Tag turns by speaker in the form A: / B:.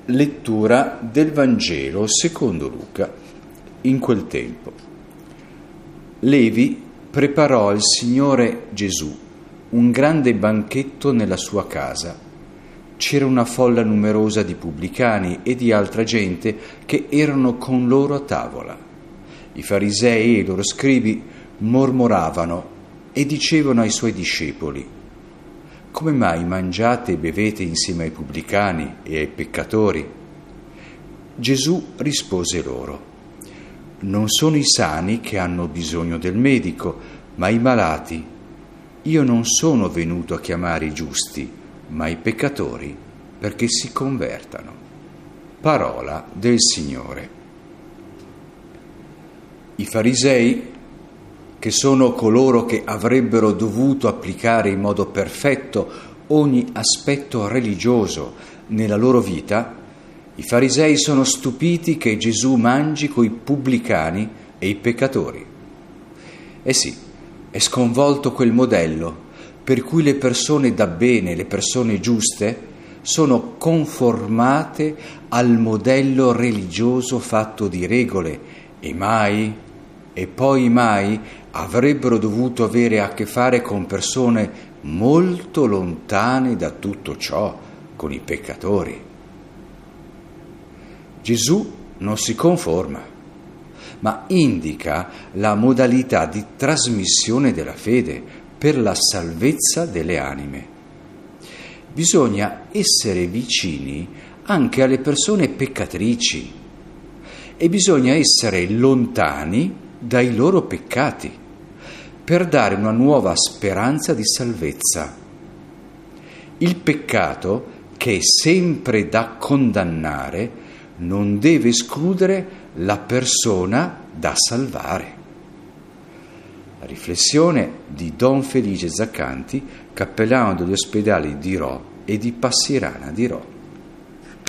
A: Lettura del Vangelo secondo Luca. In quel tempo Levi preparò al Signore Gesù un grande banchetto nella sua casa. C'era una folla numerosa di pubblicani e di altra gente che erano con loro a tavola. I farisei e i loro scribi mormoravano e dicevano ai suoi discepoli: come mai mangiate e bevete insieme ai pubblicani e ai peccatori? Gesù rispose loro: non sono i sani che hanno bisogno del medico, ma i malati. Io non sono venuto a chiamare i giusti, ma i peccatori, perché si convertano. Parola del Signore. I farisei, che sono coloro che avrebbero dovuto applicare in modo perfetto ogni aspetto religioso nella loro vita, i farisei sono stupiti che Gesù mangi coi pubblicani e i peccatori. Eh sì, è sconvolto quel modello per cui le persone da bene, le persone giuste, sono conformate al modello religioso fatto di regole e mai e poi mai avrebbero dovuto avere a che fare con persone molto lontane da tutto ciò, con i peccatori. Gesù non si conforma, ma indica la modalità di trasmissione della fede per la salvezza delle anime. Bisogna essere vicini anche alle persone peccatrici e bisogna essere lontani dai loro peccati, per dare una nuova speranza di salvezza. Il peccato, che è sempre da condannare, non deve escludere la persona da salvare. La riflessione di Don Felice Zaccanti, cappellano degli ospedali di Rho e di Passirana di Rho.